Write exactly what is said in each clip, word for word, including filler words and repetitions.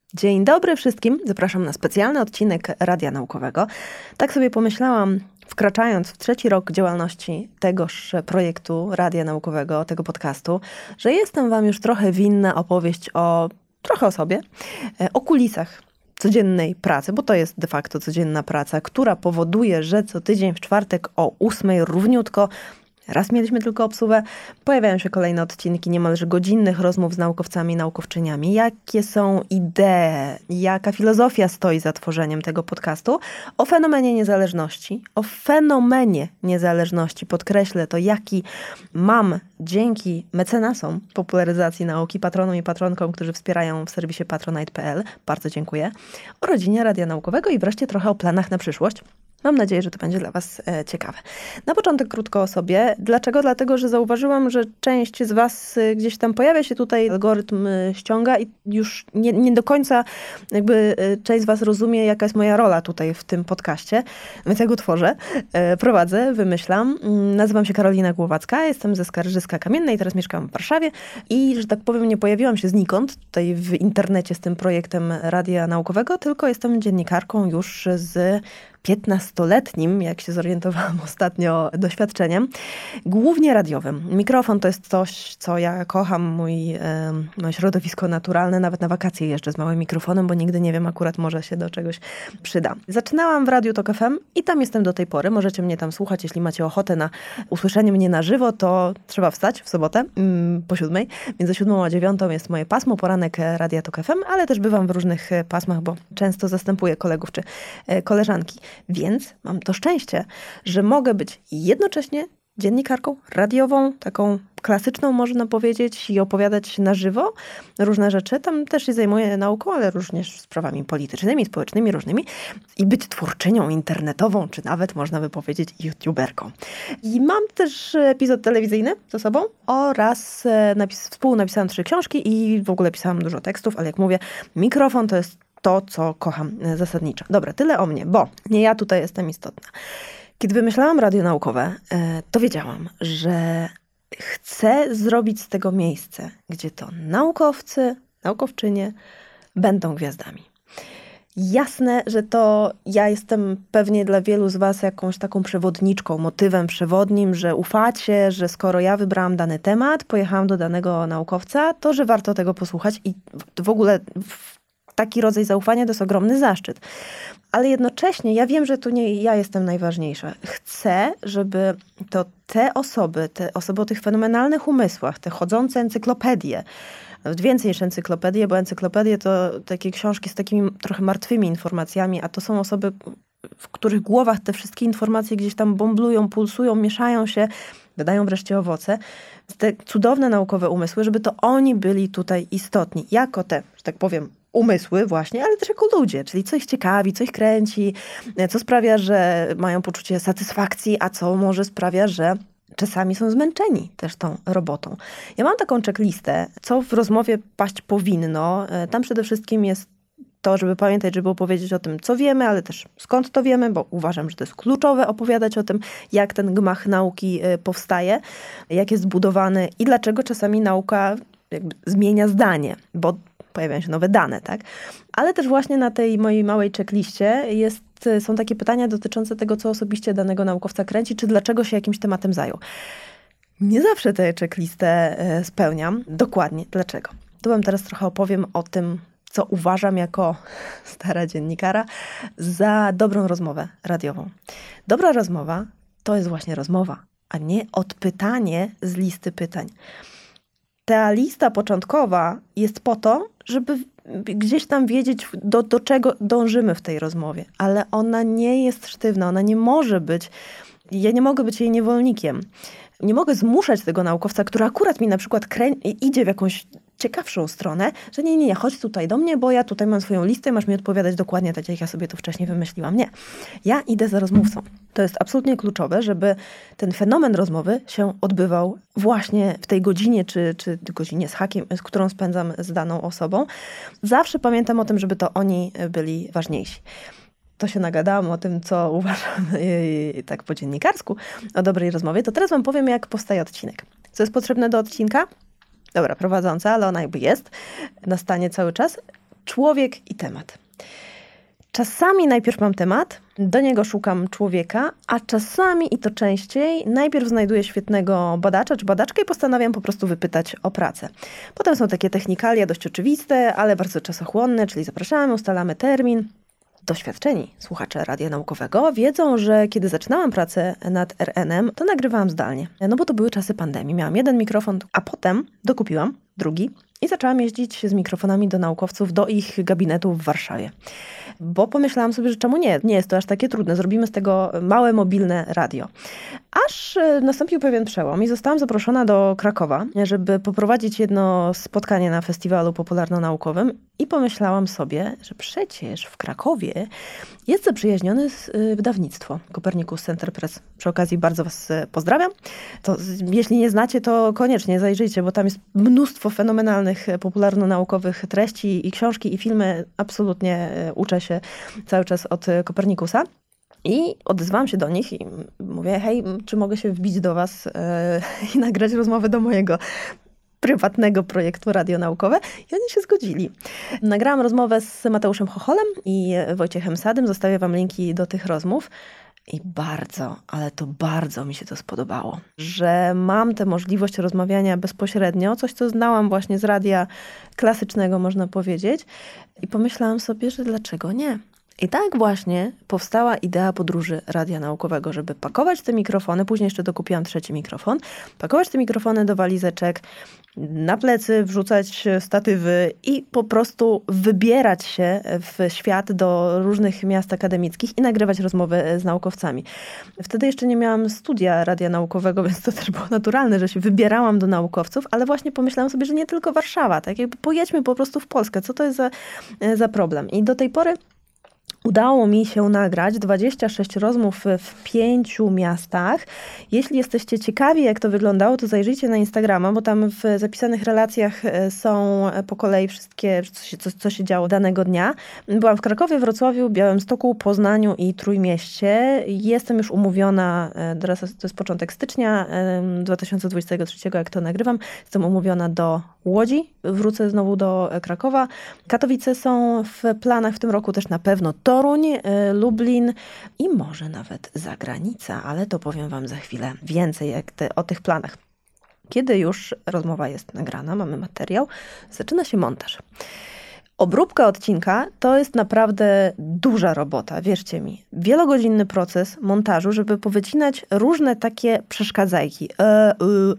Dzień dobry wszystkim. Zapraszam na specjalny odcinek Radia Naukowego. Tak sobie pomyślałam, wkraczając w trzeci rok działalności tegoż projektu Radia Naukowego, tego podcastu, że jestem wam już trochę winna opowieść o, trochę o sobie, o kulisach codziennej pracy, bo to jest de facto codzienna praca, która powoduje, że co tydzień w czwartek o ósmej równiutko, raz mieliśmy tylko obsługę, pojawiają się kolejne odcinki niemalże godzinnych rozmów z naukowcami i naukowczyniami. Jakie są idee, jaka filozofia stoi za tworzeniem tego podcastu? O fenomenie niezależności, o fenomenie niezależności, podkreślę to, jaki mam dzięki mecenasom popularyzacji nauki, patronom i patronkom, którzy wspierają w serwisie patronite kropka p l. Bardzo dziękuję. O rodzinie Radia Naukowego i wreszcie trochę o planach na przyszłość. Mam nadzieję, że to będzie dla was e, ciekawe. Na początek krótko o sobie. Dlaczego? Dlatego, że zauważyłam, że część z was e, gdzieś tam pojawia się tutaj, algorytm e, ściąga i już nie, nie do końca jakby e, część z was rozumie, jaka jest moja rola tutaj w tym podcaście. Więc ja go tworzę, e, prowadzę, wymyślam. Nazywam się Karolina Głowacka, jestem ze Skarżyska Kamiennej, teraz mieszkam w Warszawie i, że tak powiem, nie pojawiłam się znikąd tutaj w internecie z tym projektem Radia Naukowego, tylko jestem dziennikarką już z piętnastoletnim, jak się zorientowałam ostatnio, doświadczeniem, głównie radiowym. Mikrofon to jest coś, co ja kocham, mój, e, moje środowisko naturalne, nawet na wakacje jeżdżę z małym mikrofonem, bo nigdy nie wiem, akurat może się do czegoś przyda. Zaczynałam w Radiu Tok F M i tam jestem do tej pory. Możecie mnie tam słuchać, jeśli macie ochotę na usłyszenie mnie na żywo, to trzeba wstać w sobotę mm, po siódmej. Między siódmą a dziewiątą jest moje pasmo, poranek Radia Tok F M, ale też bywam w różnych pasmach, bo często zastępuję kolegów czy e, koleżanki. Więc mam to szczęście, że mogę być jednocześnie dziennikarką radiową, taką klasyczną można powiedzieć, i opowiadać na żywo różne rzeczy. Tam też się zajmuję nauką, ale również sprawami politycznymi, społecznymi, różnymi. I być twórczynią internetową, czy nawet można by powiedzieć youtuberką. I mam też epizod telewizyjny ze sobą oraz napis, współnapisałam trzy książki i w ogóle pisałam dużo tekstów, ale jak mówię, mikrofon to jest to, co kocham zasadniczo. Dobra, tyle o mnie, bo nie ja tutaj jestem istotna. Kiedy wymyślałam radio naukowe, to wiedziałam, że chcę zrobić z tego miejsce, gdzie to naukowcy, naukowczynie będą gwiazdami. Jasne, że to ja jestem pewnie dla wielu z was jakąś taką przewodniczką, motywem przewodnim, że ufacie, że skoro ja wybrałam dany temat, pojechałam do danego naukowca, to że warto tego posłuchać i w ogóle taki rodzaj zaufania to jest ogromny zaszczyt. Ale jednocześnie ja wiem, że tu nie ja jestem najważniejsza. Chcę, żeby to te osoby, te osoby o tych fenomenalnych umysłach, te chodzące encyklopedie, nawet więcej niż encyklopedie, bo encyklopedie to takie książki z takimi trochę martwymi informacjami, a to są osoby, w których głowach te wszystkie informacje gdzieś tam bomblują, pulsują, mieszają się, wydają wreszcie owoce. Te cudowne naukowe umysły, żeby to oni byli tutaj istotni. Jako te, że tak powiem, umysły właśnie, ale też jako ludzie, czyli co ich ciekawi, co ich kręci, co sprawia, że mają poczucie satysfakcji, a co może sprawia, że czasami są zmęczeni też tą robotą. Ja mam taką checklistę, co w rozmowie paść powinno. Tam przede wszystkim jest to, żeby pamiętać, żeby opowiedzieć o tym, co wiemy, ale też skąd to wiemy, bo uważam, że to jest kluczowe opowiadać o tym, jak ten gmach nauki powstaje, jak jest zbudowany i dlaczego czasami nauka jakby zmienia zdanie, bo pojawiają się nowe dane, tak? Ale też właśnie na tej mojej małej checkliście jest, są takie pytania dotyczące tego, co osobiście danego naukowca kręci, czy dlaczego się jakimś tematem zajął. Nie zawsze tę checklistę spełniam. Dokładnie. Dlaczego? Tu wam teraz trochę opowiem o tym, co uważam jako stara dziennikara za dobrą rozmowę radiową. Dobra rozmowa to jest właśnie rozmowa, a nie odpytanie z listy pytań. Ta lista początkowa jest po to, żeby gdzieś tam wiedzieć, do, do czego dążymy w tej rozmowie. Ale ona nie jest sztywna, ona nie może być, ja nie mogę być jej niewolnikiem. Nie mogę zmuszać tego naukowca, który akurat mi na przykład krę- idzie w jakąś ciekawszą stronę, że nie, nie, nie, chodź tutaj do mnie, bo ja tutaj mam swoją listę, masz mi odpowiadać dokładnie tak, jak ja sobie to wcześniej wymyśliłam. Nie. Ja idę za rozmówcą. To jest absolutnie kluczowe, żeby ten fenomen rozmowy się odbywał właśnie w tej godzinie, czy, czy godzinie z hakiem, z którą spędzam z daną osobą. Zawsze pamiętam o tym, żeby to oni byli ważniejsi. To się nagadałam o tym, co uważam yy, tak po dziennikarsku o dobrej rozmowie, to teraz wam powiem, jak powstaje odcinek. Co jest potrzebne do odcinka? Dobra, prowadząca, ale ona jakby jest na stanie cały czas. człowiek i temat. Czasami najpierw mam temat, do niego szukam człowieka, a czasami, i to częściej, najpierw znajduję świetnego badacza czy badaczkę i postanawiam po prostu wypytać o pracę. Potem są takie technikalia dość oczywiste, ale bardzo czasochłonne, czyli zapraszamy, ustalamy termin. Doświadczeni słuchacze Radia Naukowego wiedzą, że kiedy zaczynałam pracę nad R N em, to nagrywałam zdalnie. No bo to były czasy pandemii. Miałam jeden mikrofon, a potem dokupiłam drugi i zaczęłam jeździć z mikrofonami do naukowców, do ich gabinetów w Warszawie. Bo pomyślałam sobie, że czemu nie? Nie jest to aż takie trudne. Zrobimy z tego małe, mobilne radio. Aż nastąpił pewien przełom i zostałam zaproszona do Krakowa, żeby poprowadzić jedno spotkanie na festiwalu popularno-naukowym i pomyślałam sobie, że przecież w Krakowie jest zaprzyjaźnione wydawnictwo Copernicus Center Press. Przy okazji bardzo was pozdrawiam. To, jeśli nie znacie, to koniecznie zajrzyjcie, bo tam jest mnóstwo fenomenalnych popularno-naukowych treści i książki i filmy. Absolutnie uczę się cały czas od Kopernikusa. I odezwałam się do nich i mówię, hej, czy mogę się wbić do was yy, i nagrać rozmowę do mojego prywatnego projektu radionaukowe i oni się zgodzili. Nagrałam rozmowę z Mateuszem Chocholem i Wojciechem Sadym. Zostawię wam linki do tych rozmów. I bardzo, ale to bardzo mi się to spodobało, że mam tę możliwość rozmawiania bezpośrednio, coś co znałam właśnie z radia klasycznego, można powiedzieć. I pomyślałam sobie, że dlaczego nie? I tak właśnie powstała idea podróży Radia Naukowego, żeby pakować te mikrofony, później jeszcze dokupiłam trzeci mikrofon, pakować te mikrofony do walizeczek, na plecy wrzucać statywy i po prostu wybierać się w świat do różnych miast akademickich i nagrywać rozmowy z naukowcami. Wtedy jeszcze nie miałam studia Radia Naukowego, więc to też było naturalne, że się wybierałam do naukowców, ale właśnie pomyślałam sobie, że nie tylko Warszawa, tak jakby pojedźmy po prostu w Polskę, co to jest za, za problem. I do tej pory udało mi się nagrać dwadzieścia sześć rozmów w pięciu miastach. Jeśli jesteście ciekawi, jak to wyglądało, to zajrzyjcie na Instagrama, bo tam w zapisanych relacjach są po kolei wszystkie, co się, co, co się działo danego dnia. Byłam w Krakowie, Wrocławiu, Białymstoku, Poznaniu i Trójmieście. Jestem już umówiona, teraz to jest początek stycznia dwa tysiące dwudziestego trzeciego, jak to nagrywam, jestem umówiona do Łodzi, wrócę znowu do Krakowa. Katowice są w planach w tym roku też na pewno. Toruń, Lublin i może nawet zagranica, ale to powiem wam za chwilę więcej jak te, o tych planach. Kiedy już rozmowa jest nagrana, mamy materiał, zaczyna się montaż. Obróbka odcinka to jest naprawdę duża robota, wierzcie mi. Wielogodzinny proces montażu, żeby powycinać różne takie przeszkadzajki. E, e,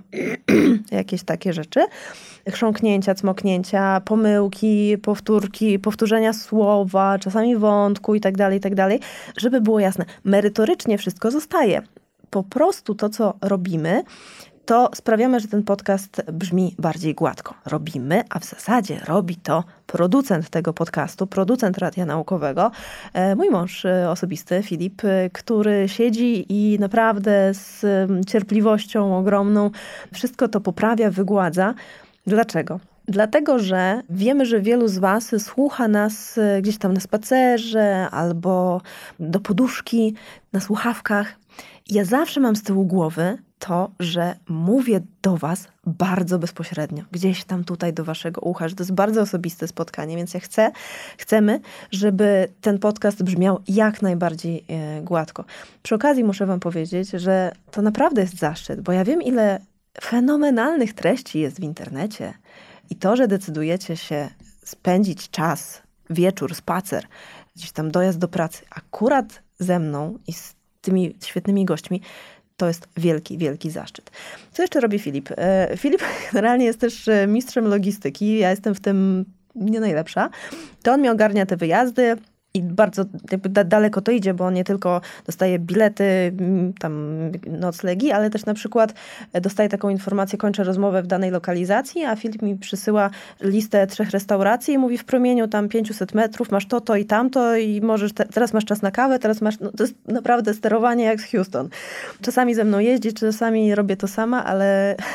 jakieś takie rzeczy. Chrząknięcia, cmoknięcia, pomyłki, powtórki, powtórzenia słowa, czasami wątku i tak dalej, i tak dalej. Żeby było jasne, merytorycznie wszystko zostaje. Po prostu to, co robimy, to sprawiamy, że ten podcast brzmi bardziej gładko. Robimy, a w zasadzie robi to producent tego podcastu, producent Radia Naukowego, mój mąż osobisty, Filip, który siedzi i naprawdę z cierpliwością ogromną wszystko to poprawia, wygładza. Dlaczego? Dlatego, że wiemy, że wielu z was słucha nas gdzieś tam na spacerze albo do poduszki, na słuchawkach. Ja zawsze mam z tyłu głowy to, że mówię do was bardzo bezpośrednio, gdzieś tam tutaj do waszego ucha, że to jest bardzo osobiste spotkanie, więc ja chcę, chcemy, żeby ten podcast brzmiał jak najbardziej e, gładko. Przy okazji muszę wam powiedzieć, że to naprawdę jest zaszczyt, bo ja wiem, ile fenomenalnych treści jest w internecie i to, że decydujecie się spędzić czas, wieczór, spacer, gdzieś tam dojazd do pracy, akurat ze mną i z tymi świetnymi gośćmi, to jest wielki, wielki zaszczyt. Co jeszcze robi Filip? Filip generalnie jest też mistrzem logistyki. Ja jestem w tym nie najlepsza. To on mi ogarnia te wyjazdy i bardzo jakby da, daleko to idzie, bo on nie tylko dostaje bilety, tam noclegi, ale też na przykład dostaje taką informację, kończę rozmowę w danej lokalizacji, a Filip mi przysyła listę trzech restauracji i mówi w promieniu tam pięćset metrów, masz to, to i tamto i możesz, te, teraz masz czas na kawę, teraz masz, no to jest naprawdę sterowanie jak z Houston. Czasami ze mną jeździ, czasami robię to sama, ale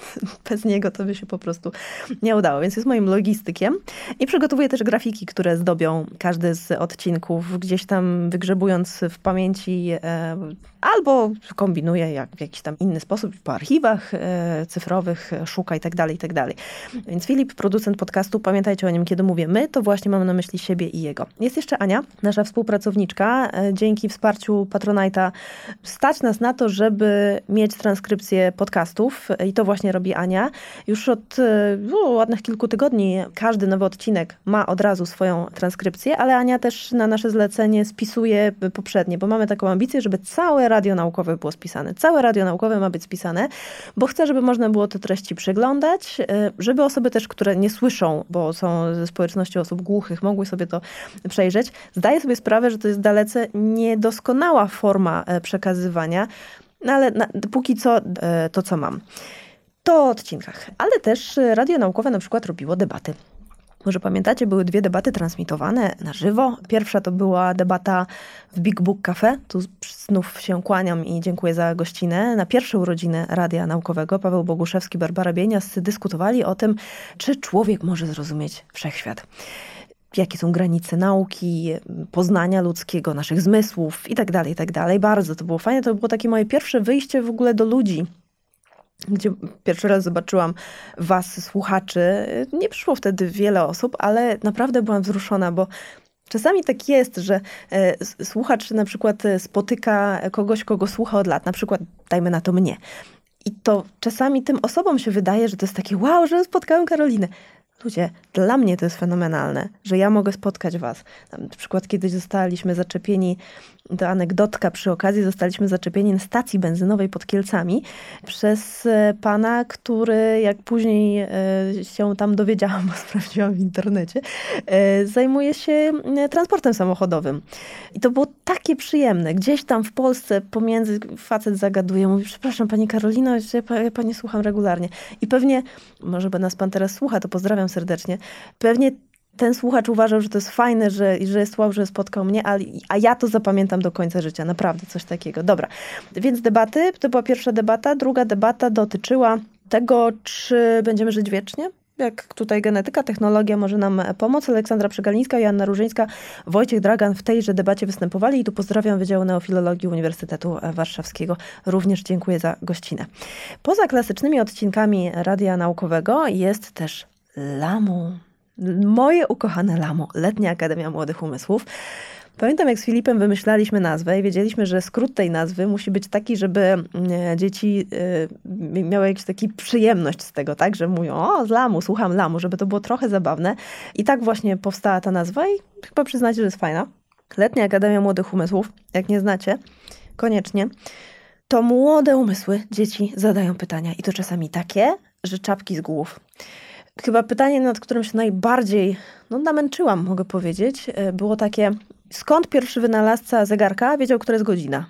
bez niego to by się po prostu nie udało. Więc jest moim logistykiem i przygotowuję też grafiki, które zdobią każdy z odcinków, gdzieś tam wygrzebując w pamięci e, albo kombinuję jak w jakiś tam inny sposób, po archiwach e, cyfrowych, szuka i tak dalej, i tak dalej. Więc Filip, producent podcastu, pamiętajcie o nim, kiedy mówię my, to właśnie mam na myśli siebie i jego. Jest jeszcze Ania, nasza współpracowniczka. E, dzięki wsparciu Patronite'a stać nas na to, żeby mieć transkrypcję podcastów i to właśnie robi Ania. Już od no, ładnych kilku tygodni każdy nowy odcinek ma od razu swoją transkrypcję, ale Ania też na nasze zlecenie spisuje poprzednie, bo mamy taką ambicję, żeby całe radio naukowe było spisane. Całe radio naukowe ma być spisane, bo chcę, żeby można było te treści przeglądać, żeby osoby też, które nie słyszą, bo są ze społeczności osób głuchych, mogły sobie to przejrzeć. Zdaję sobie sprawę, że to jest dalece niedoskonała forma przekazywania, no ale na, póki co to, co mam. To o odcinkach, ale też radio naukowe na przykład robiło debaty. Może pamiętacie, były dwie debaty transmitowane na żywo. Pierwsza to była debata w Big Book Cafe. Tu znów się kłaniam i dziękuję za gościnę. Na pierwsze urodziny Radia Naukowego Paweł Boguszewski, Barbara Bienias dyskutowali o tym, czy człowiek może zrozumieć wszechświat. Jakie są granice nauki, poznania ludzkiego, naszych zmysłów i tak dalej, i tak dalej. Bardzo to było fajne. To było takie moje pierwsze wyjście w ogóle do ludzi, gdzie pierwszy raz zobaczyłam was, słuchaczy. Nie przyszło wtedy wiele osób, ale naprawdę byłam wzruszona, bo czasami tak jest, że słuchacz na przykład spotyka kogoś, kogo słucha od lat, na przykład dajmy na to mnie. I to czasami tym osobom się wydaje, że to jest takie wow, że spotkałem Karolinę. Ludzie, dla mnie to jest fenomenalne, że ja mogę spotkać was. Na przykład kiedyś zostaliśmy zaczepieni, to anegdotka przy okazji, zostaliśmy zaczepieni na stacji benzynowej pod Kielcami przez pana, który, jak później się tam dowiedziałam, bo sprawdziłam w internecie, zajmuje się transportem samochodowym. I to było takie przyjemne. Gdzieś tam w Polsce pomiędzy facet zagaduje, mówi, przepraszam pani Karolino, ja pani słucham regularnie. I pewnie, może by nas pan teraz słucha, to pozdrawiam serdecznie, pewnie ten słuchacz uważał, że to jest fajne, że, że jest wow, że spotkał mnie, a, a ja to zapamiętam do końca życia. Naprawdę coś takiego. Dobra, więc debaty, to była pierwsza debata. Druga debata dotyczyła tego, czy będziemy żyć wiecznie. Jak tutaj genetyka, technologia może nam pomóc. Aleksandra Przegalińska, Joanna Różyńska, Wojciech Dragan w tejże debacie występowali i tu pozdrawiam Wydziału Neofilologii Uniwersytetu Warszawskiego. Również dziękuję za gościnę. Poza klasycznymi odcinkami Radia Naukowego jest też Lamu. Moje ukochane Lamo, Letnia Akademia Młodych Umysłów. Pamiętam, jak z Filipem wymyślaliśmy nazwę i wiedzieliśmy, że skrót tej nazwy musi być taki, żeby dzieci miały jakąś taką przyjemność z tego, tak? Że mówią, o, z Lamu, słucham Lamu, żeby to było trochę zabawne. I tak właśnie powstała ta nazwa i chyba przyznacie, że jest fajna. Letnia Akademia Młodych Umysłów, jak nie znacie, koniecznie. To młode umysły, dzieci zadają pytania i to czasami takie, że czapki z głów. Chyba pytanie, nad którym się najbardziej no, namęczyłam, mogę powiedzieć, było takie, skąd pierwszy wynalazca zegarka wiedział, która jest godzina?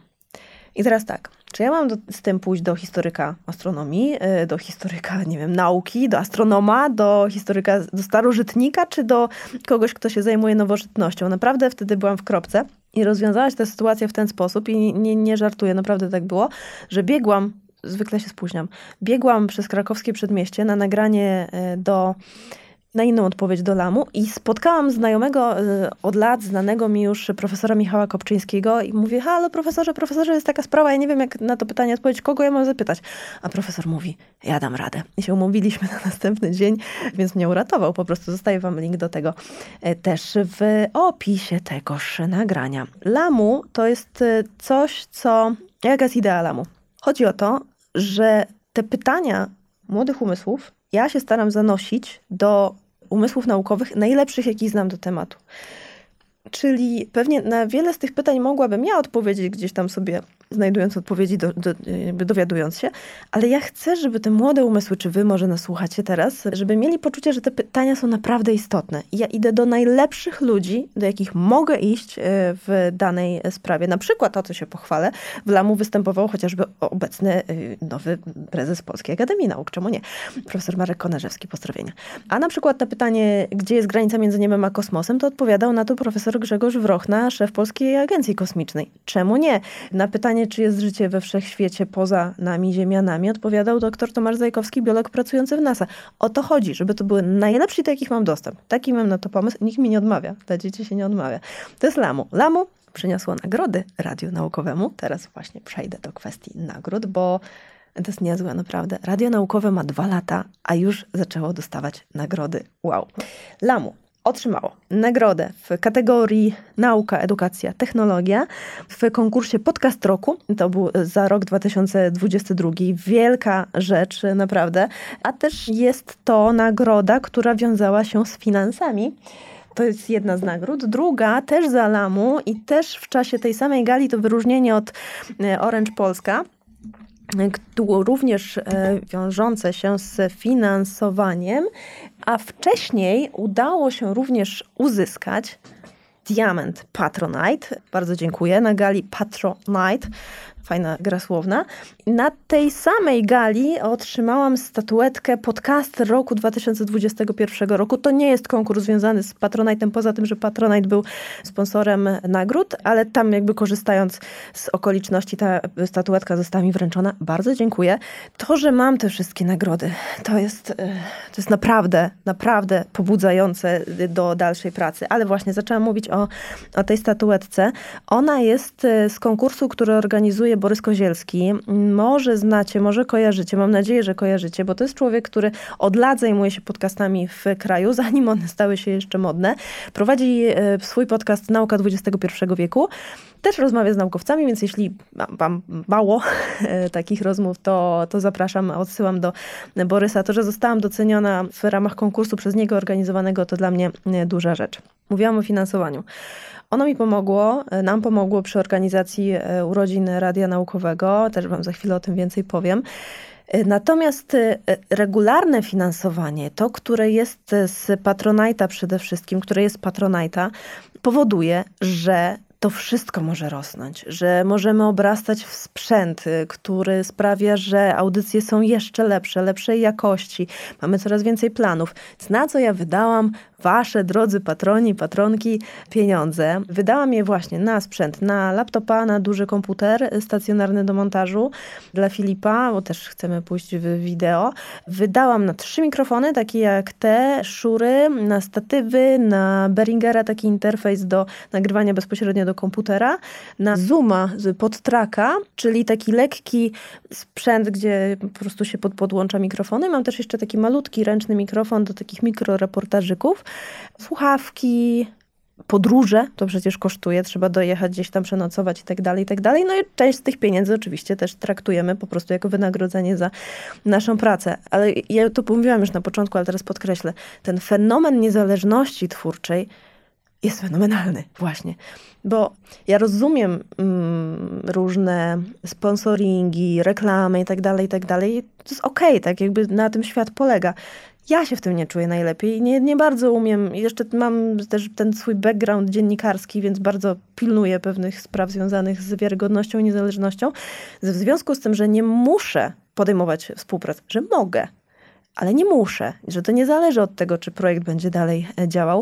I teraz tak, czy ja mam do, z tym pójść do historyka astronomii, do historyka, nie wiem, nauki, do astronoma, do historyka, do starożytnika, czy do kogoś, kto się zajmuje nowożytnością? Naprawdę wtedy byłam w kropce i rozwiązała się ta sytuacja w ten sposób i nie, nie żartuję, naprawdę tak było, że biegłam, zwykle się spóźniam. Biegłam przez krakowskie przedmieście na nagranie do, na inną odpowiedź do Lamu i spotkałam znajomego od lat, znanego mi już profesora Michała Kopczyńskiego i mówię, halo profesorze, profesorze, jest taka sprawa, ja nie wiem jak na to pytanie odpowiedzieć, kogo ja mam zapytać. A profesor mówi, ja dam radę. I się umówiliśmy na następny dzień, więc mnie uratował. Po prostu zostawię wam link do tego też w opisie tegoż nagrania. Lamu to jest coś, co... Jaka jest idea Lamu? Chodzi o to, że te pytania młodych umysłów ja się staram zanosić do umysłów naukowych najlepszych, jakich znam do tematu. Czyli pewnie na wiele z tych pytań mogłabym ja odpowiedzieć gdzieś tam sobie, znajdując odpowiedzi, do, do, dowiadując się, ale ja chcę, żeby te młode umysły, czy wy może nas słuchacie teraz, żeby mieli poczucie, że te pytania są naprawdę istotne. I ja idę do najlepszych ludzi, do jakich mogę iść w danej sprawie. Na przykład, o co się pochwalę, w Lamu występował chociażby obecny nowy prezes Polskiej Akademii Nauk. Czemu nie? Profesor Marek Konarzewski, pozdrowienia. A na przykład na pytanie, gdzie jest granica między niebem a kosmosem, to odpowiadał na to profesor Grzegorz Wrochna, szef Polskiej Agencji Kosmicznej. Czemu nie? Na pytanie, pytanie, czy jest życie we wszechświecie poza nami, ziemianami, odpowiadał dr Tomasz Zajkowski, biolog pracujący w NASA. O to chodzi, żeby to były najlepsi, do jakich mam dostęp. Taki mam na to pomysł. Nikt mi nie odmawia. Dla dzieci się nie odmawia. To jest Lamu. Lamu przyniosło nagrody Radiu Naukowemu. Teraz właśnie przejdę do kwestii nagród, bo to jest niezłe, naprawdę. Radio Naukowe ma dwa lata, a już zaczęło dostawać nagrody. Wow. Lamu otrzymało nagrodę w kategorii Nauka, Edukacja, Technologia w konkursie Podcast Roku. To był za rok dwa tysiące dwudziesty drugi. Wielka rzecz, naprawdę. A też jest to nagroda, która wiązała się z finansami. To jest jedna z nagród. Druga też za Lamu i też w czasie tej samej gali to wyróżnienie od Orange Polska, również wiążące się z finansowaniem, a wcześniej udało się również uzyskać diament Patronite. Bardzo dziękuję. Na gali Patronite. Fajna gra słowna. Na tej samej gali otrzymałam statuetkę Podcaster roku dwa tysiące dwudziestego pierwszego roku. To nie jest konkurs związany z Patronite'em, poza tym, że Patronite był sponsorem nagród, ale tam jakby korzystając z okoliczności ta statuetka została mi wręczona. Bardzo dziękuję. To, że mam te wszystkie nagrody, to jest, to jest naprawdę, naprawdę pobudzające do dalszej pracy. Ale właśnie zaczęłam mówić o, o tej statuetce. Ona jest z konkursu, który organizuje Borys Kozielski. Może znacie, może kojarzycie, mam nadzieję, że kojarzycie, bo to jest człowiek, który od lat zajmuje się podcastami w kraju, zanim one stały się jeszcze modne. Prowadzi swój podcast Nauka dwudziestego pierwszego wieku. Też rozmawia z naukowcami, więc jeśli wam mało takich rozmów, to, to zapraszam, odsyłam do Borysa. To, że zostałam doceniona w ramach konkursu przez niego organizowanego, to dla mnie duża rzecz. Mówiłam o finansowaniu. Ono mi pomogło, nam pomogło przy organizacji urodzin Radia Naukowego. Też wam za chwilę o tym więcej powiem. Natomiast regularne finansowanie, to, które jest z Patronite'a przede wszystkim, które jest Patronite'a, powoduje, że to wszystko może rosnąć, że możemy obrastać w sprzęt, który sprawia, że audycje są jeszcze lepsze, lepszej jakości. Mamy coraz więcej planów. Więc na co ja wydałam wasze, drodzy patroni, patronki, pieniądze? Wydałam je właśnie na sprzęt, na laptopa, na duży komputer stacjonarny do montażu dla Filipa, bo też chcemy pójść w wideo. Wydałam na trzy mikrofony, takie jak te, Shure, na statywy, na Behringera, taki interfejs do nagrywania bezpośrednio do komputera, na Zooma z podtraka, czyli taki lekki sprzęt, gdzie po prostu się pod, podłącza mikrofony. Mam też jeszcze taki malutki, ręczny mikrofon do takich mikroreportażyków. Słuchawki, podróże, to przecież kosztuje, trzeba dojechać gdzieś tam, przenocować i tak dalej, i tak dalej. No i część z tych pieniędzy oczywiście też traktujemy po prostu jako wynagrodzenie za naszą pracę. Ale ja to mówiłam już na początku, ale teraz podkreślę. Ten fenomen niezależności twórczej jest fenomenalny właśnie, bo ja rozumiem mm, różne sponsoringi, reklamy i tak dalej, i tak dalej. To jest okej, okay, tak jakby na tym świat polega. Ja się w tym nie czuję najlepiej. Nie, nie bardzo umiem. Jeszcze mam też ten swój background dziennikarski, więc bardzo pilnuję pewnych spraw związanych z wiarygodnością i niezależnością. W związku z tym, że nie muszę podejmować współpracy, że mogę, ale nie muszę, że to nie zależy od tego, czy projekt będzie dalej działał.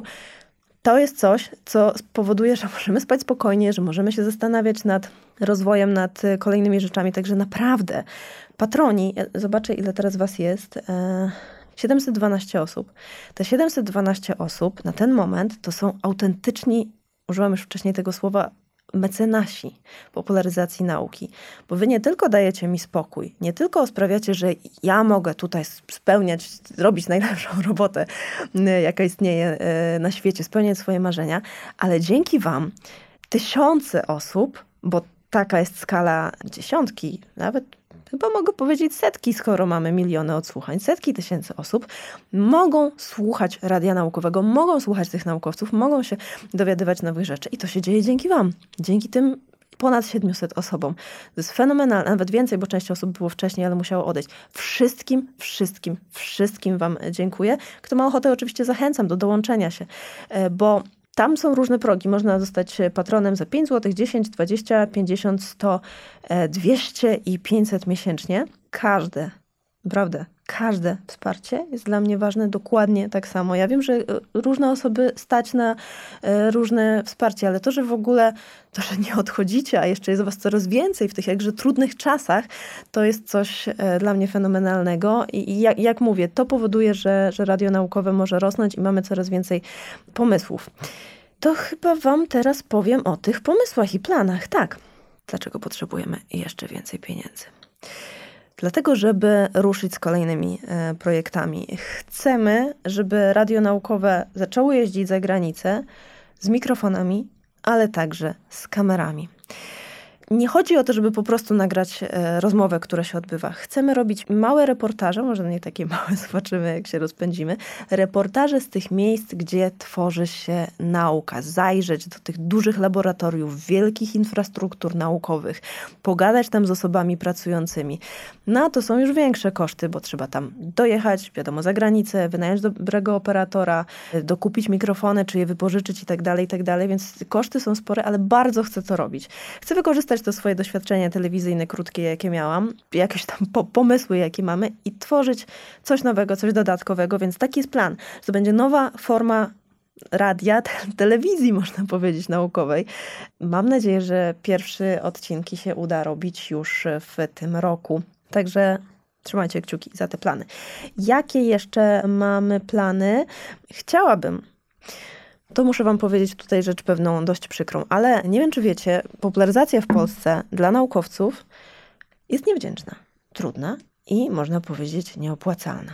To jest coś, co spowoduje, że możemy spać spokojnie, że możemy się zastanawiać nad rozwojem, nad kolejnymi rzeczami. Także naprawdę, patroni, zobaczę ile teraz was jest, siedemset dwanaście osób. Te siedemset dwanaście osób na ten moment to są autentyczni, użyłam już wcześniej tego słowa, mecenasi popularyzacji nauki. Bo wy nie tylko dajecie mi spokój, nie tylko sprawiacie, że ja mogę tutaj spełniać, robić najlepszą robotę, jaka istnieje na świecie, spełniać swoje marzenia, ale dzięki wam tysiące osób, bo taka jest skala, dziesiątki, nawet chyba mogę powiedzieć setki, skoro mamy miliony odsłuchań, setki tysięcy osób mogą słuchać Radia Naukowego, mogą słuchać tych naukowców, mogą się dowiadywać nowych rzeczy i to się dzieje dzięki wam, dzięki tym ponad siedmiuset osobom. To jest fenomenalne, nawet więcej, bo część osób było wcześniej, ale musiało odejść. Wszystkim, wszystkim, wszystkim wam dziękuję. Kto ma ochotę, oczywiście zachęcam do dołączenia się, bo tam są różne progi. Można zostać patronem za pięć złotych, dziesięć, dwadzieścia, pięćdziesiąt, sto, dwieście i pięćset miesięcznie. Każde, naprawdę, każde wsparcie jest dla mnie ważne dokładnie tak samo. Ja wiem, że różne osoby stać na różne wsparcie, ale to, że w ogóle, to, że nie odchodzicie, a jeszcze jest was coraz więcej w tych jakże trudnych czasach, to jest coś dla mnie fenomenalnego. I jak, jak mówię, to powoduje, że, że radio naukowe może rosnąć i mamy coraz więcej pomysłów. To chyba wam teraz powiem o tych pomysłach i planach. Tak, dlaczego potrzebujemy jeszcze więcej pieniędzy? Dlatego, żeby ruszyć z kolejnymi e, projektami. Chcemy, żeby radio naukowe zaczęło jeździć za granicę z mikrofonami, ale także z kamerami. Nie chodzi o to, żeby po prostu nagrać e, rozmowę, która się odbywa. Chcemy robić małe reportaże, może nie takie małe, zobaczymy jak się rozpędzimy, reportaże z tych miejsc, gdzie tworzy się nauka. Zajrzeć do tych dużych laboratoriów, wielkich infrastruktur naukowych, pogadać tam z osobami pracującymi. No to są już większe koszty, bo trzeba tam dojechać, wiadomo, za granicę, wynająć dobrego operatora, dokupić mikrofony, czy je wypożyczyć i tak dalej, i tak dalej, więc koszty są spore, ale bardzo chcę to robić. Chcę wykorzystać to swoje doświadczenie telewizyjne, krótkie, jakie miałam, jakieś tam po- pomysły, jakie mamy i tworzyć coś nowego, coś dodatkowego, więc taki jest plan. To będzie nowa forma radia, te- telewizji, można powiedzieć, naukowej. Mam nadzieję, że pierwsze odcinki się uda robić już w tym roku. Także trzymajcie kciuki za te plany. Jakie jeszcze mamy plany? Chciałabym, to muszę wam powiedzieć tutaj rzecz pewną dość przykrą, ale nie wiem, czy wiecie, popularyzacja w Polsce dla naukowców jest niewdzięczna, trudna i można powiedzieć nieopłacalna.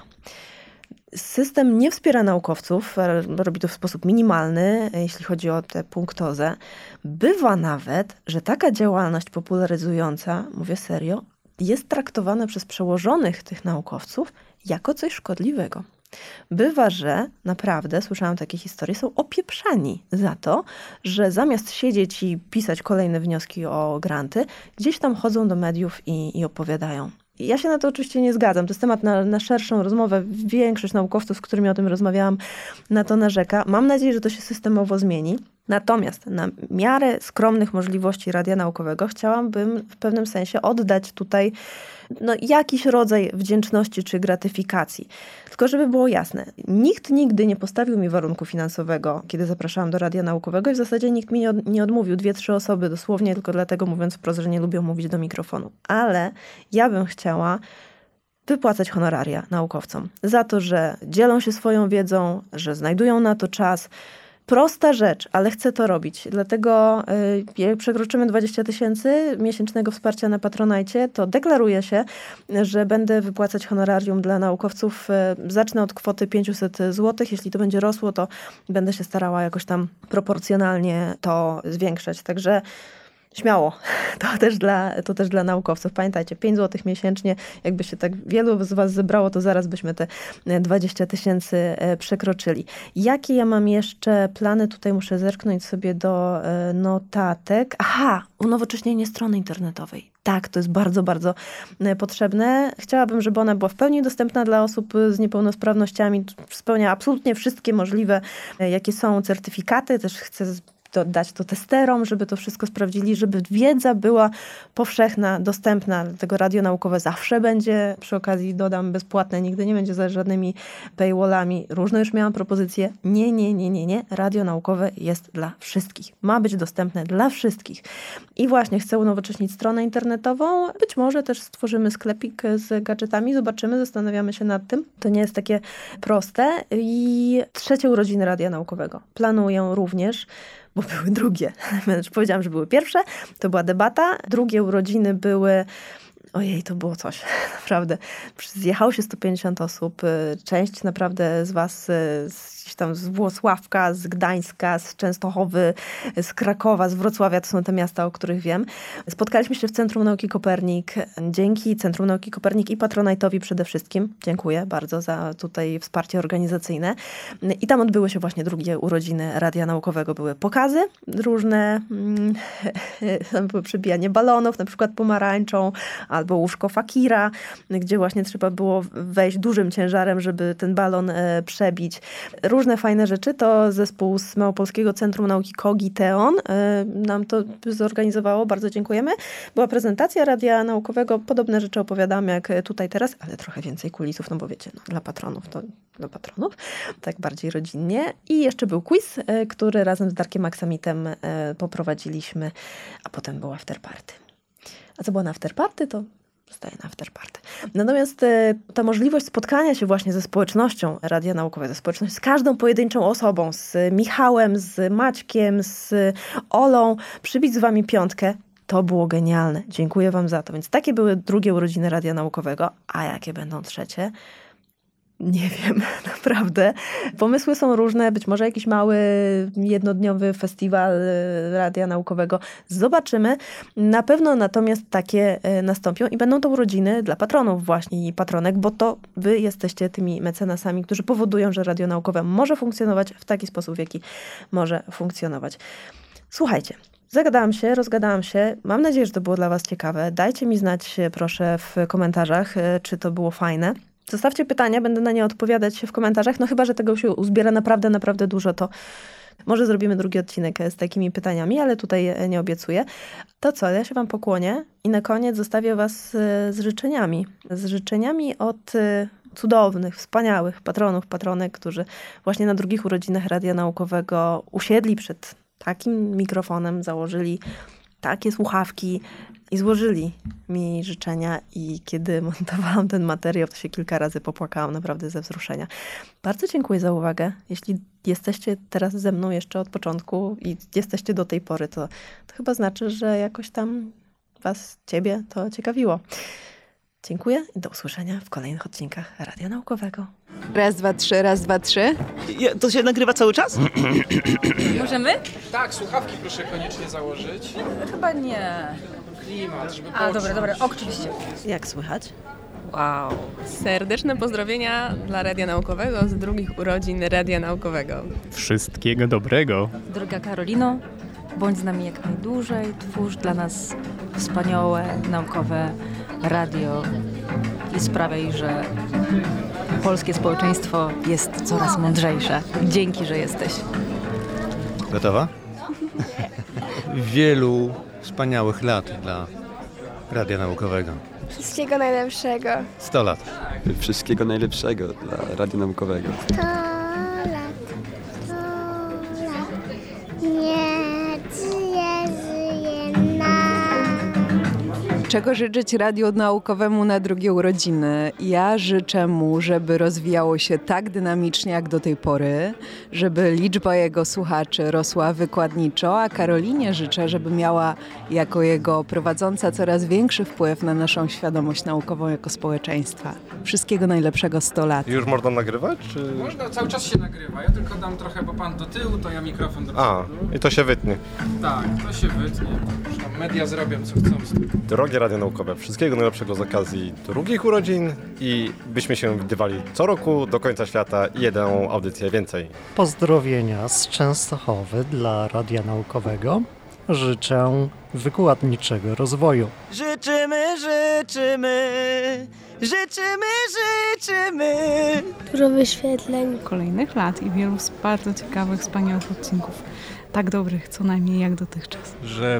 System nie wspiera naukowców, robi to w sposób minimalny, jeśli chodzi o tę punktozę. Bywa nawet, że taka działalność popularyzująca, mówię serio, jest traktowana przez przełożonych tych naukowców jako coś szkodliwego. Bywa, że naprawdę, słyszałam takie historie, są opieprzani za to, że zamiast siedzieć i pisać kolejne wnioski o granty, gdzieś tam chodzą do mediów i, i opowiadają. Ja się na to oczywiście nie zgadzam. To jest temat na, na szerszą rozmowę. Większość naukowców, z którymi o tym rozmawiałam, na to narzeka. Mam nadzieję, że to się systemowo zmieni. Natomiast na miarę skromnych możliwości radia naukowego chciałabym w pewnym sensie oddać tutaj no, jakiś rodzaj wdzięczności czy gratyfikacji. Tylko żeby było jasne, nikt nigdy nie postawił mi warunku finansowego, kiedy zapraszałam do radia naukowego i w zasadzie nikt mi nie, od, nie odmówił. Dwie, trzy osoby dosłownie, tylko dlatego, mówiąc wprost, że nie lubią mówić do mikrofonu. Ale ja bym chciała wypłacać honoraria naukowcom za to, że dzielą się swoją wiedzą, że znajdują na to czas. Prosta rzecz, ale chcę to robić. Dlatego y, jak przekroczymy dwadzieścia tysięcy miesięcznego wsparcia na Patronite, to deklaruję się, że będę wypłacać honorarium dla naukowców. Y, zacznę od kwoty pięćset złotych. Jeśli to będzie rosło, to będę się starała jakoś tam proporcjonalnie to zwiększać. Także śmiało, to też dla, to też dla naukowców. Pamiętajcie, pięć złotych miesięcznie, jakby się tak wielu z was zebrało, to zaraz byśmy te dwadzieścia tysięcy przekroczyli. Jakie ja mam jeszcze plany? Tutaj muszę zerknąć sobie do notatek. Aha, unowocześnienie strony internetowej. Tak, to jest bardzo, bardzo potrzebne. Chciałabym, żeby ona była w pełni dostępna dla osób z niepełnosprawnościami. Spełnia absolutnie wszystkie możliwe, jakie są certyfikaty. Też chcę to dać to testerom, żeby to wszystko sprawdzili, żeby wiedza była powszechna, dostępna. Dlatego radio naukowe zawsze będzie, przy okazji dodam, bezpłatne, nigdy nie będzie za żadnymi paywallami. Różne już miałam propozycje. Nie, nie, nie, nie, nie. Radio naukowe jest dla wszystkich. Ma być dostępne dla wszystkich. I właśnie chcę unowocześnić stronę internetową. Być może też stworzymy sklepik z gadżetami. Zobaczymy, zastanawiamy się nad tym. To nie jest takie proste. I trzecie urodziny radia naukowego. Planuję również, bo były drugie. Powiedziałam, że były pierwsze, to była debata. Drugie urodziny były, ojej, to było coś, naprawdę. Zjechało się sto pięćdziesiąt osób. Część naprawdę z was z, tam z Włocławka, z Gdańska, z Częstochowy, z Krakowa, z Wrocławia, to są te miasta, o których wiem. Spotkaliśmy się w Centrum Nauki Kopernik. Dzięki Centrum Nauki Kopernik i Patronite'owi przede wszystkim. Dziękuję bardzo za tutaj wsparcie organizacyjne. I tam odbyły się właśnie drugie urodziny Radia Naukowego. Były pokazy różne, tam były przybijanie balonów, na przykład pomarańczą, albo łóżko fakira, gdzie właśnie trzeba było wejść dużym ciężarem, żeby ten balon przebić. różne fajne rzeczy. To zespół z Małopolskiego Centrum Nauki Kogiteon nam to zorganizowało. Bardzo dziękujemy. Była prezentacja Radia Naukowego. Podobne rzeczy opowiadam jak tutaj teraz, ale trochę więcej kulisów, no bo wiecie, no, dla patronów to dla patronów, tak bardziej rodzinnie. I jeszcze był quiz, który razem z Darkiem Aksamitem poprowadziliśmy, a potem był afterparty. A co było na afterparty, to zostaje na afterparty. Natomiast ta możliwość spotkania się właśnie ze społecznością Radia Naukowego, ze społecznością, z każdą pojedynczą osobą, z Michałem, z Maćkiem, z Olą, przybić z wami piątkę, to było genialne. Dziękuję wam za to. Więc takie były drugie urodziny Radia Naukowego, a jakie będą trzecie? Nie wiem, naprawdę. Pomysły są różne, być może jakiś mały, jednodniowy festiwal Radia Naukowego. Zobaczymy. Na pewno natomiast takie nastąpią i będą to urodziny dla patronów właśnie i patronek, bo to wy jesteście tymi mecenasami, którzy powodują, że Radio Naukowe może funkcjonować w taki sposób, w jaki może funkcjonować. Słuchajcie. Zagadałam się, rozgadałam się. Mam nadzieję, że to było dla was ciekawe. Dajcie mi znać, proszę, w komentarzach, czy to było fajne. Zostawcie pytania, będę na nie odpowiadać w komentarzach. No chyba, że tego się uzbiera naprawdę, naprawdę dużo, to może zrobimy drugi odcinek z takimi pytaniami, ale tutaj nie obiecuję. To co, ja się wam pokłonię i na koniec zostawię was z życzeniami. Z życzeniami od cudownych, wspaniałych patronów, patronek, którzy właśnie na drugich urodzinach Radia Naukowego usiedli przed takim mikrofonem, założyli takie słuchawki i złożyli mi życzenia i kiedy montowałam ten materiał, to się kilka razy popłakałam naprawdę ze wzruszenia. Bardzo dziękuję za uwagę. Jeśli jesteście teraz ze mną jeszcze od początku i jesteście do tej pory, to, to chyba znaczy, że jakoś tam was, ciebie to ciekawiło. Dziękuję i do usłyszenia w kolejnych odcinkach Radia Naukowego. Raz, dwa, trzy, raz, dwa, trzy. Ja, to się nagrywa cały czas? Możemy? Tak, słuchawki proszę koniecznie założyć. Chyba nie. Klimat, żeby A, dobra, dobra, oczywiście. Jak słychać? Wow. Serdeczne pozdrowienia dla Radia Naukowego z drugich urodzin Radia Naukowego. Wszystkiego dobrego. Droga Karolino, bądź z nami jak najdłużej, twórz dla nas wspaniałe, naukowe radio i sprawiaj, że polskie społeczeństwo jest coraz mądrzejsze. Dzięki, że jesteś. Gotowa? Wielu wspaniałych lat dla Radia Naukowego. Wszystkiego najlepszego. sto lat. Wszystkiego najlepszego dla Radia Naukowego. sto lat, sto lat, niech żyje, żyje nam. Czego życzyć Radiu Naukowemu na drugie urodziny? Ja życzę mu, żeby rozwijało się tak dynamicznie jak do tej pory, żeby liczba jego słuchaczy rosła wykładniczo, a Karolinie życzę, żeby miała jako jego prowadząca coraz większy wpływ na naszą świadomość naukową jako społeczeństwa. Wszystkiego najlepszego sto lat. Już można nagrywać? Czy... Można, cały czas się nagrywa. Ja tylko dam trochę, bo pan do tyłu, to ja mikrofon do A, i to się wytnie. Tak, to się wytnie. Zresztą media zrobią co chcą z tym. Drogie Radio Naukowe, wszystkiego najlepszego z okazji drugich urodzin i byśmy się widywali co roku do końca świata i jedną audycję więcej. Pozdrowienia z Częstochowy dla Radia Naukowego. Życzę wykładniczego rozwoju. Życzymy, życzymy, życzymy, życzymy. Dużo wyświetleń. Kolejnych lat i wielu bardzo ciekawych, wspaniałych odcinków. Tak dobrych co najmniej jak dotychczas.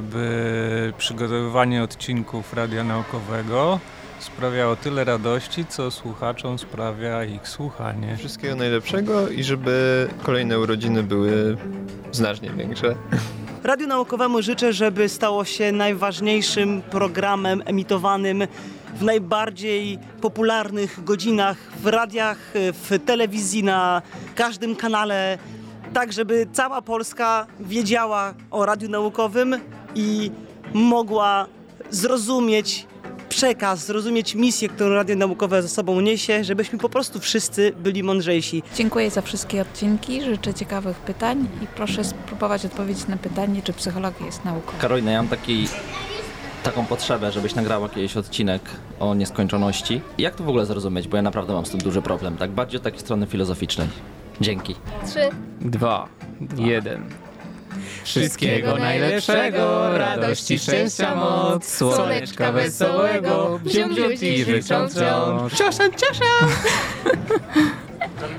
Żeby przygotowywanie odcinków Radia Naukowego sprawiało tyle radości, co słuchaczom sprawia ich słuchanie. Wszystkiego najlepszego i żeby kolejne urodziny były znacznie większe. Radiu Naukowemu życzę, żeby stało się najważniejszym programem emitowanym w najbardziej popularnych godzinach w radiach, w telewizji, na każdym kanale, tak żeby cała Polska wiedziała o Radiu Naukowym i mogła zrozumieć przekaz, zrozumieć misję, którą Radio Naukowe ze sobą niesie, żebyśmy po prostu wszyscy byli mądrzejsi. Dziękuję za wszystkie odcinki, życzę ciekawych pytań i proszę spróbować odpowiedzieć na pytanie, czy psychologia jest nauką. Karolina, ja mam taki, taką potrzebę, żebyś nagrała jakiś odcinek o nieskończoności. Jak to w ogóle zrozumieć, bo ja naprawdę mam z tym duży problem, tak bardziej od takiej strony filozoficznej. Dzięki. Trzy. Dwa. Jeden. Wszystkiego najlepszego, radości, szczęścia, moc, słoneczka wesołego, bzium, bzium i życzą wciąż. Cioszę, cioszę!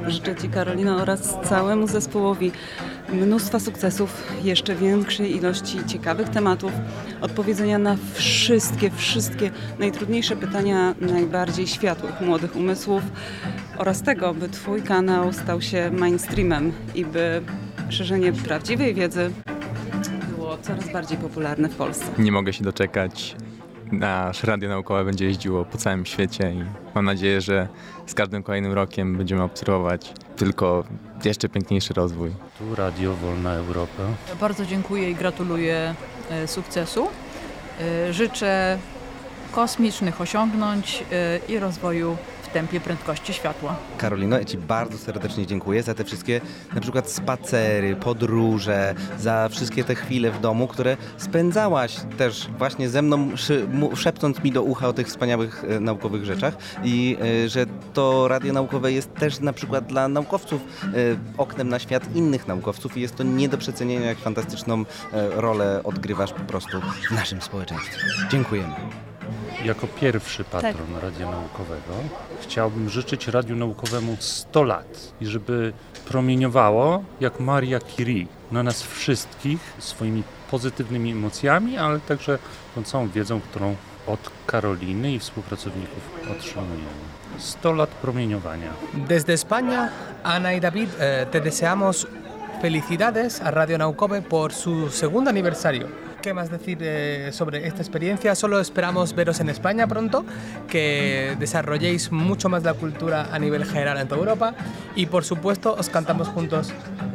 Życzę Ci, Karolino, oraz całemu zespołowi mnóstwa sukcesów, jeszcze większej ilości ciekawych tematów, odpowiedzenia na wszystkie, wszystkie najtrudniejsze pytania najbardziej światłych młodych umysłów oraz tego, by Twój kanał stał się mainstreamem i by szerzenie prawdziwej wiedzy było coraz bardziej popularne w Polsce. Nie mogę się doczekać. Nasze radio naukowe będzie jeździło po całym świecie i mam nadzieję, że z każdym kolejnym rokiem będziemy obserwować tylko jeszcze piękniejszy rozwój. Tu Radio Wolna Europa. Bardzo dziękuję i gratuluję sukcesu. Życzę kosmicznych osiągnięć i rozwoju w tempie prędkości światła. Karolino, ja Ci bardzo serdecznie dziękuję za te wszystkie na przykład spacery, podróże, za wszystkie te chwile w domu, które spędzałaś też właśnie ze mną, szepcząc mi do ucha o tych wspaniałych e, naukowych rzeczach i e, że to radio naukowe jest też na przykład dla naukowców e, oknem na świat innych naukowców i jest to nie do przecenienia, jak fantastyczną e, rolę odgrywasz po prostu w naszym społeczeństwie. Dziękujemy. Jako pierwszy patron tak. Radia Naukowego chciałbym życzyć Radiu Naukowemu sto lat i żeby promieniowało jak Maria Curie na nas wszystkich swoimi pozytywnymi emocjami, ale także tą całą wiedzą, którą od Karoliny i współpracowników otrzymujemy. sto lat promieniowania. Desde España, Ana y David, eh, te deseamos felicidades a Radio Naukowe por su segundo aniversario. ¿Qué más decir eh, sobre esta experiencia? Solo esperamos veros en España pronto, que desarrolléis mucho más la cultura a nivel general en toda Europa y por supuesto os cantamos juntos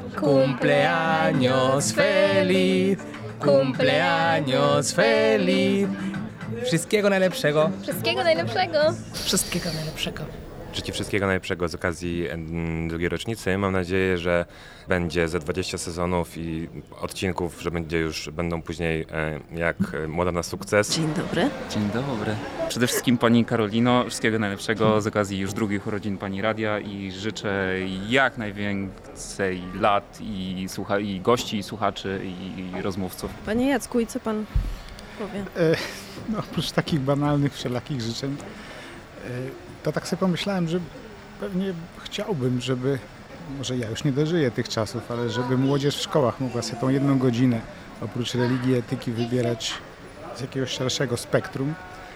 Cumpleaños feliz, cumpleaños feliz. Wszystkiego najlepszego. Wszystkiego najlepszego. Wszystkiego najlepszego. Życzę Ci wszystkiego najlepszego z okazji drugiej rocznicy. Mam nadzieję, że będzie ze dwadzieścia sezonów i odcinków, że będzie już, będą później jak Moda na sukces. Dzień dobry. Dzień dobry. Przede wszystkim Pani Karolino, wszystkiego najlepszego z okazji już drugich urodzin Pani Radia i życzę jak najwięcej lat i, słucha- i gości, i słuchaczy, i, i rozmówców. Panie Jacku, i co Pan powie? E, no, oprócz takich banalnych wszelakich życzeń, e, to tak sobie pomyślałem, że pewnie chciałbym, żeby, może ja już nie dożyję tych czasów, ale żeby młodzież w szkołach mogła sobie tą jedną godzinę oprócz religii, etyki wybierać z jakiegoś szerszego spektrum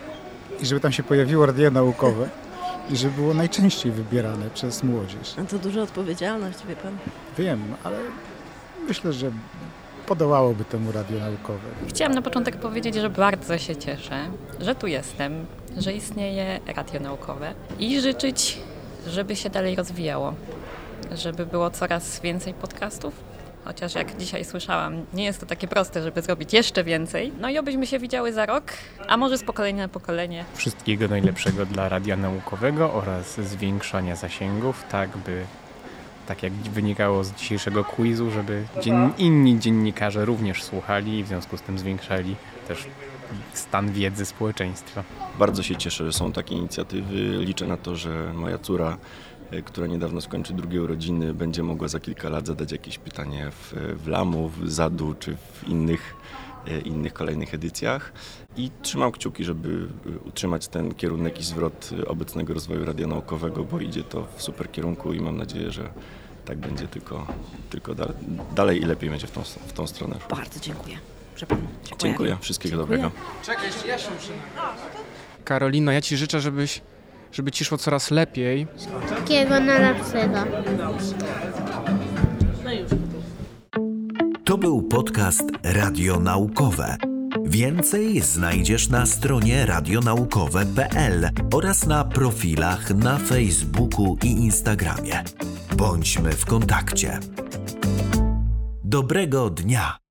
i żeby tam się pojawiło radio naukowe i żeby było najczęściej wybierane przez młodzież. A to duża odpowiedzialność, wie Pan. Wiem, ale myślę, że podołałoby temu radio naukowe. Chciałam na początek powiedzieć, że bardzo się cieszę, że tu jestem, że istnieje radio naukowe i życzyć, żeby się dalej rozwijało, żeby było coraz więcej podcastów, chociaż jak dzisiaj słyszałam, nie jest to takie proste, żeby zrobić jeszcze więcej. No i obyśmy się widziały za rok, a może z pokolenia na pokolenie. Wszystkiego najlepszego dla radia naukowego oraz zwiększania zasięgów, tak by, tak jak wynikało z dzisiejszego quizu, żeby dzien- inni dziennikarze również słuchali i w związku z tym zwiększali też stan wiedzy społeczeństwa. Bardzo się cieszę, że są takie inicjatywy. Liczę na to, że moja córa, która niedawno skończy drugie urodziny, będzie mogła za kilka lat zadać jakieś pytanie w, w Lamu, w Zadu czy w innych, innych kolejnych edycjach. I trzymam kciuki, żeby utrzymać ten kierunek i zwrot obecnego rozwoju radia naukowego, bo idzie to w super kierunku i mam nadzieję, że tak będzie tylko, tylko dalej, dalej i lepiej będzie w tą, w tą stronę. Bardzo dziękuję. Dziękuję. Dziękuję. Wszystkiego Dziękuję. dobrego. Czekaj, jeszcze ja się muszę... Karolino, ja Ci życzę, żebyś, żeby Ci szło coraz lepiej. Wszystkiego najlepszego. To był podcast Radio Naukowe. Więcej znajdziesz na stronie radionaukowe kropka p l oraz na profilach na Facebooku i Instagramie. Bądźmy w kontakcie. Dobrego dnia!